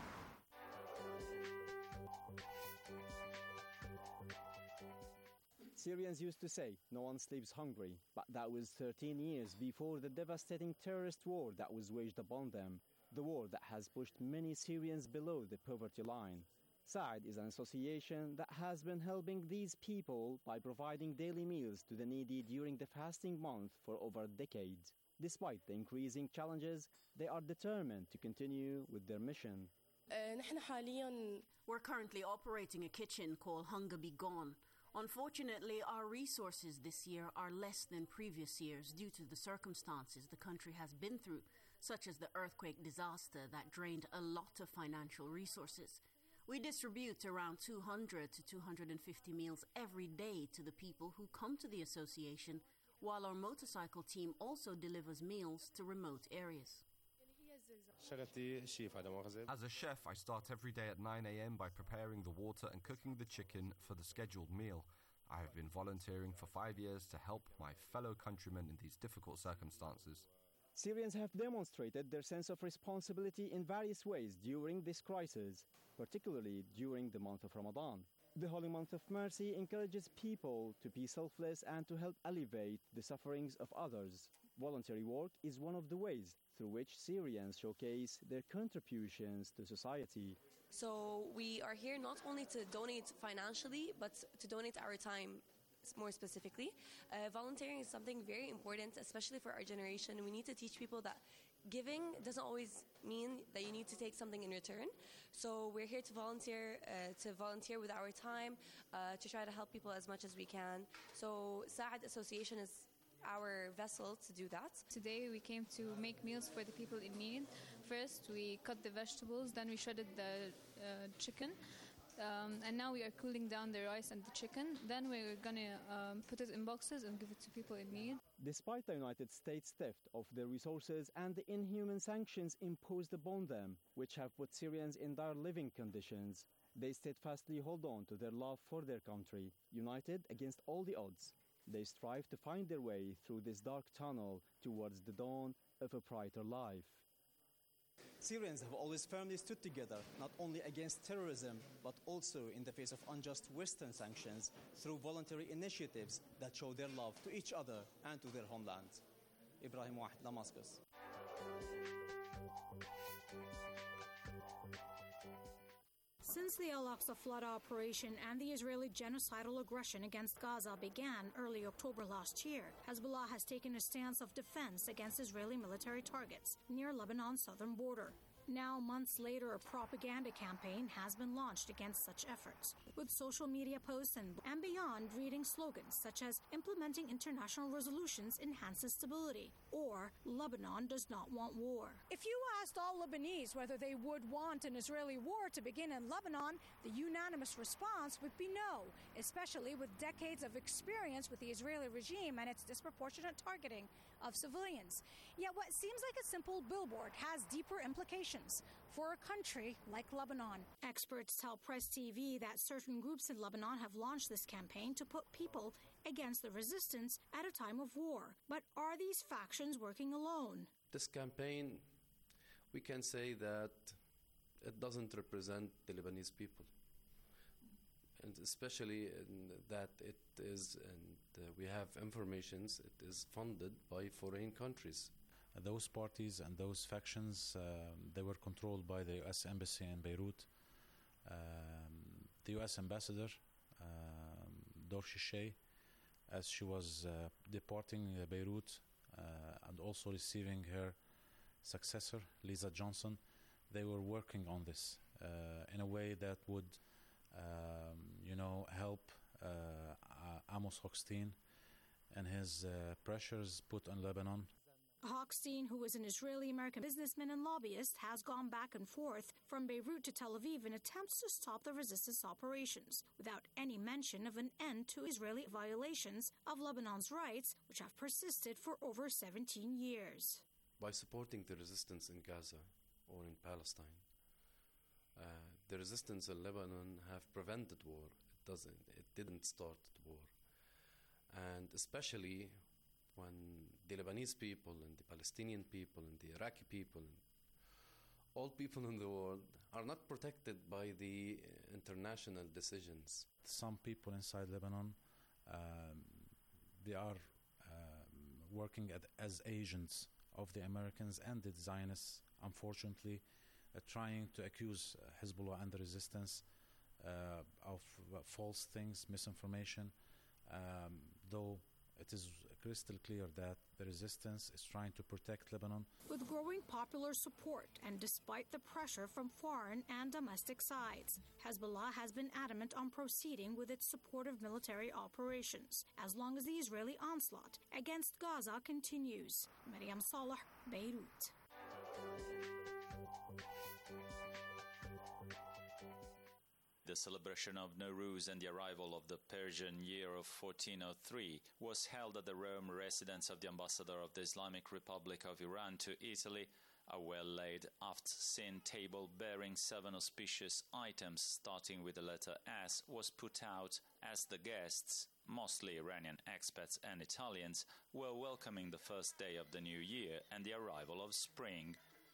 Syrians used to say, no one sleeps hungry, but that was thirteen years before the devastating terrorist war that was waged upon them, the war that has pushed many Syrians below the poverty line. Saad is an association that has been helping these people by providing daily meals to the needy during the fasting month for over a decade. Despite the increasing challenges, they are determined to continue with their mission. We're currently operating a kitchen called Hunger Be Gone. Unfortunately, our resources this year are less than previous years due to the circumstances the country has been through, such as the earthquake disaster that drained a lot of financial resources. We distribute around two hundred to two hundred fifty meals every day to the people who come to the association, while our motorcycle team also delivers meals to remote areas. As a chef, I start every day at nine a.m. by preparing the water and cooking the chicken for the scheduled meal. I have been volunteering for five years to help my fellow countrymen in these difficult circumstances. Syrians have demonstrated their sense of responsibility in various ways during this crisis, particularly during the month of Ramadan. The holy month of mercy encourages people to be selfless and to help alleviate the sufferings of others. Voluntary work is one of the ways through which Syrians showcase their contributions to society. So we are here not only to donate financially, but to donate our time more specifically. Uh, volunteering is something very important, especially for our generation. We need to teach people that giving doesn't always mean that you need to take something in return. So we're here to volunteer, uh, to volunteer with our time, uh, to try to help people as much as we can. So Saad Association is our vessel to do that. Today we came to make meals for the people in need. First we cut the vegetables, then we shredded the uh, chicken. Um, and now we are cooling down the rice and the chicken. Then we're going to um, put it in boxes and give it to people in need. Despite the United States' theft of their resources and the inhuman sanctions imposed upon them, which have put Syrians in dire living conditions, they steadfastly hold on to their love for their country. United against all the odds, they strive to find their way through this dark tunnel towards the dawn of a brighter life. Syrians have always firmly stood together, not only against terrorism, but also in the face of unjust Western sanctions through voluntary initiatives that show their love to each other and to their homeland. Ibrahim Wahid, Damascus. Since the Al-Aqsa flood operation and the Israeli genocidal aggression against Gaza began early October last year, Hezbollah has taken a stance of defense against Israeli military targets near Lebanon's southern border. Now, months later, a propaganda campaign has been launched against such efforts, with social media posts and, and beyond reading slogans such as "Implementing international resolutions enhances stability" or "Lebanon does not want war." If you asked all Lebanese whether they would want an Israeli war to begin in Lebanon, the unanimous response would be no, especially with decades of experience with the Israeli regime and its disproportionate targeting of civilians. Yet what seems like a simple billboard has deeper implications for a country like Lebanon. Experts tell Press T V that certain groups in Lebanon have launched this campaign to put people against the resistance at a time of war. But are these factions working alone? This campaign, we can say that it doesn't represent the Lebanese people. And especially in that it is, and uh, we have informations, it is funded by foreign countries. Those parties and those factions, um, they were controlled by the U S Embassy in Beirut. Um, the U S Ambassador, um, Dor Shishay, as she was uh, departing uh, Beirut uh, and also receiving her successor, Lisa Johnson, they were working on this uh, in a way that would Um, you know, help uh, Amos Hochstein and his uh, pressures put on Lebanon. Hochstein, who is an Israeli-American businessman and lobbyist, has gone back and forth from Beirut to Tel Aviv in attempts to stop the resistance operations, without any mention of an end to Israeli violations of Lebanon's rights, which have persisted for over seventeen years. By supporting the resistance in Gaza or in Palestine, uh, the resistance in Lebanon have prevented war. It doesn't. It didn't start the war. And especially when the Lebanese people and the Palestinian people and the Iraqi people and all people in the world are not protected by the international decisions. Some people inside Lebanon, um, they are um, working at, as agents of the Americans and the Zionists, unfortunately, Uh, trying to accuse uh, Hezbollah and the resistance uh, of uh, false things, misinformation, um, though it is crystal clear that the resistance is trying to protect Lebanon. With growing popular support and despite the pressure from foreign and domestic sides, Hezbollah has been adamant on proceeding with its support of military operations, as long as the Israeli onslaught against Gaza continues. Maryam Saleh, Beirut. The celebration of Nowruz and the arrival of the Persian year of fourteen oh three was held at the Rome residence of the ambassador of the Islamic Republic of Iran to Italy. A well-laid aft-scene table bearing seven auspicious items starting with the letter S was put out as the guests, mostly Iranian expats and Italians, were welcoming the first day of the new year and the arrival of spring.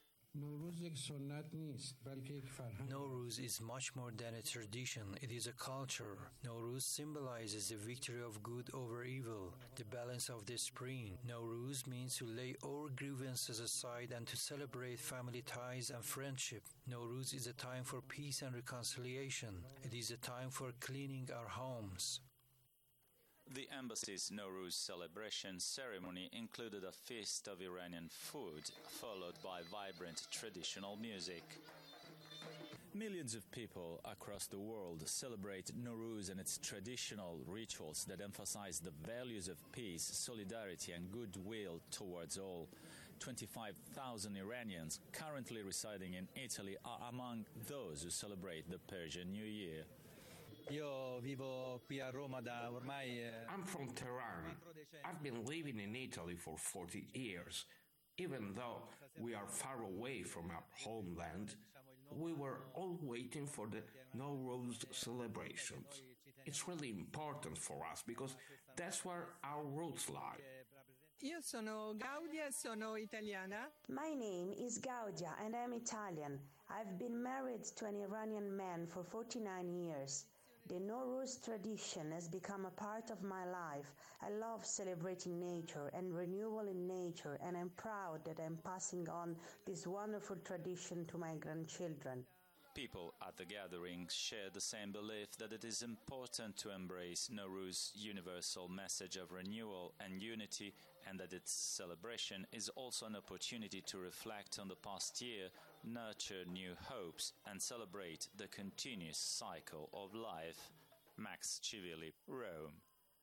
Nowruz is much more than a tradition, it is a culture. Nowruz symbolizes the victory of good over evil, the balance of the spring. Nowruz means to lay all grievances aside and to celebrate family ties and friendship. Nowruz is a time for peace and reconciliation. It is a time for cleaning our homes. The embassy's Nowruz celebration ceremony included a feast of Iranian food, followed by vibrant traditional music. Millions of people across the world celebrate Nowruz and its traditional rituals that emphasize the values of peace, solidarity, and goodwill towards all. twenty-five thousand Iranians currently residing in Italy are among those who celebrate the Persian New Year. Io vivo qui a Roma da ormai. I'm from Tehran. I've been living in Italy for forty years. Even though we are far away from our homeland, we were all waiting for the Nowruz celebrations. It's really important for us because that's where our roots lie. Io sono Gaudia, sono italiana. My name is Gaudia and I'm Italian. I've been married to an Iranian man for forty-nine years. The Nowruz tradition has become a part of my life. I love celebrating nature and renewal in nature, and I'm proud that I'm passing on this wonderful tradition to my grandchildren. People at the gathering share the same belief that it is important to embrace Nowruz's universal message of renewal and unity, and that its celebration is also an opportunity to reflect on the past year, nurture new hopes, and celebrate the continuous cycle of life. Max Civilli, Rome.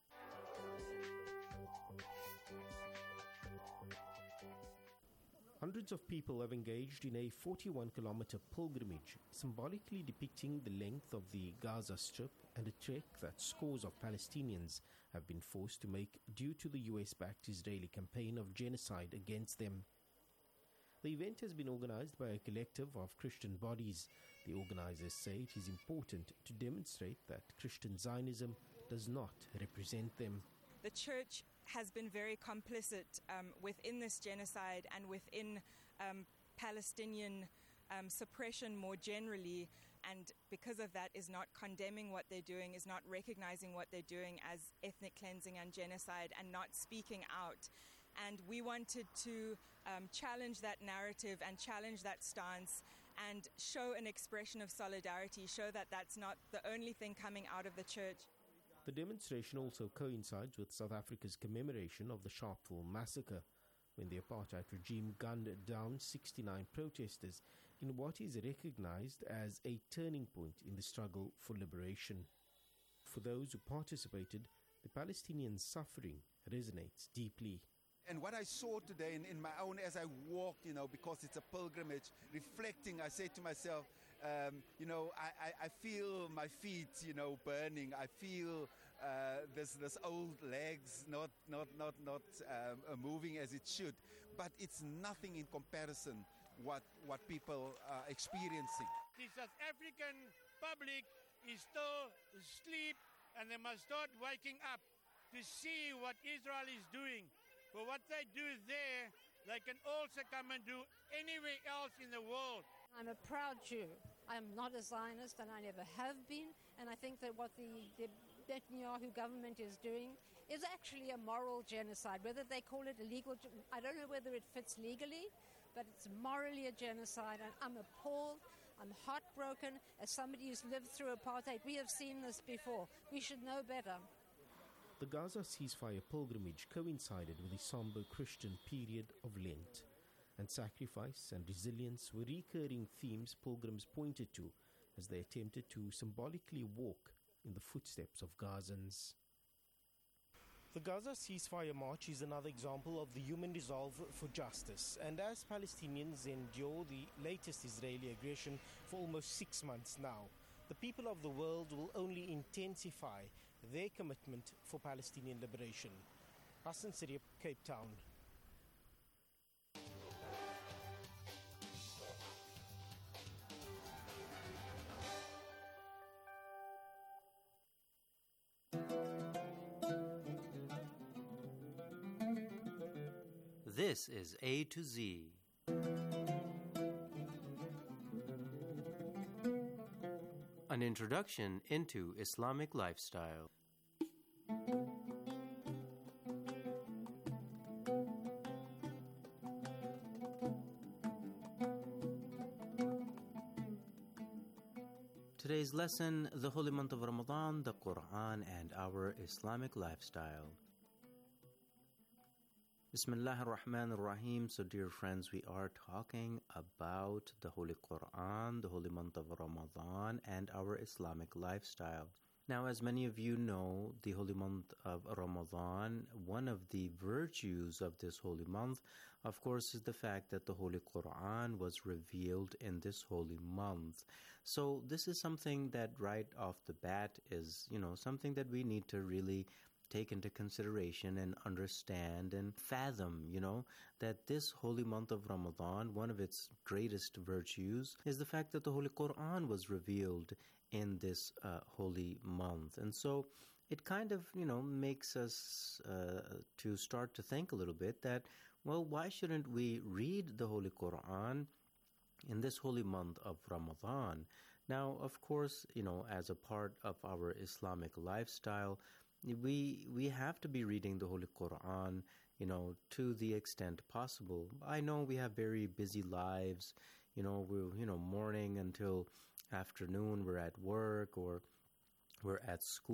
Hundreds of people have engaged in a forty-one kilometer pilgrimage, symbolically depicting the length of the Gaza Strip and a trek that scores of Palestinians have been forced to make due to the U S-backed Israeli campaign of genocide against them. The event has been organized by a collective of Christian bodies. The organizers say it is important to demonstrate that Christian Zionism does not represent them. The church has been very complicit um, within this genocide and within um, Palestinian um, suppression more generally, and because of that is not condemning what they're doing, is not recognizing what they're doing as ethnic cleansing and genocide, and not speaking out. And we wanted to um, challenge that narrative and challenge that stance and show an expression of solidarity, show that that's not the only thing coming out of the church. The demonstration also coincides with South Africa's commemoration of the Sharpeville massacre, when the apartheid regime gunned down sixty-nine protesters in what is recognized as a turning point in the struggle for liberation. For those who participated, the Palestinian suffering resonates deeply. And what I saw today in, in my own, as I walked, you know, because it's a pilgrimage, reflecting, I say to myself, um, you know, I, I, I feel my feet, you know, burning. I feel uh, this this old legs not not not not um, uh, moving as it should. But it's nothing in comparison what what people are experiencing. The South African public is still asleep, and they must start waking up to see what Israel is doing. For what they do there, they can also come and do anywhere else in the world. I'm a proud Jew. I'm not a Zionist, and I never have been. And I think that what the, the Netanyahu government is doing is actually a moral genocide. Whether they call it illegal, I don't know whether it fits legally, but it's morally a genocide. And I'm appalled. I'm heartbroken. As somebody who's lived through apartheid, we have seen this before. We should know better. The Gaza ceasefire pilgrimage coincided with the somber Christian period of Lent, and sacrifice and resilience were recurring themes pilgrims pointed to as they attempted to symbolically walk in the footsteps of Gazans. The Gaza ceasefire march is another example of the human resolve for justice, and as Palestinians endure the latest Israeli aggression for almost six months now, the people of the world will only intensify their commitment for Palestinian liberation. Hassan Siriap, Cape Town. This is A to Z. An introduction into Islamic lifestyle. Today's lesson, the holy month of Ramadan, the Quran, and our Islamic lifestyle. Bismillah ar-Rahman ar-Rahim. So dear friends, we are talking about the Holy Quran, the holy month of Ramadan, and our Islamic lifestyle. Now, as many of you know, the holy month of Ramadan, one of the virtues of this holy month, of course, is the fact that the Holy Quran was revealed in this holy month. So this is something that right off the bat is, you know, something that we need to really take into consideration and understand and fathom, you know, that this holy month of Ramadan, one of its greatest virtues is the fact that the Holy Quran was revealed in this uh, holy month. And so it kind of, you know, makes us uh, to start to think a little bit that, well, why shouldn't we read the Holy Quran in this holy month of Ramadan? Now, of course, you know, as a part of our Islamic lifestyle, we we have to be reading the Holy Quran, you know, to the extent possible. I know we have very busy lives, you know, we're, you know, morning until afternoon, we're at work or we're at school.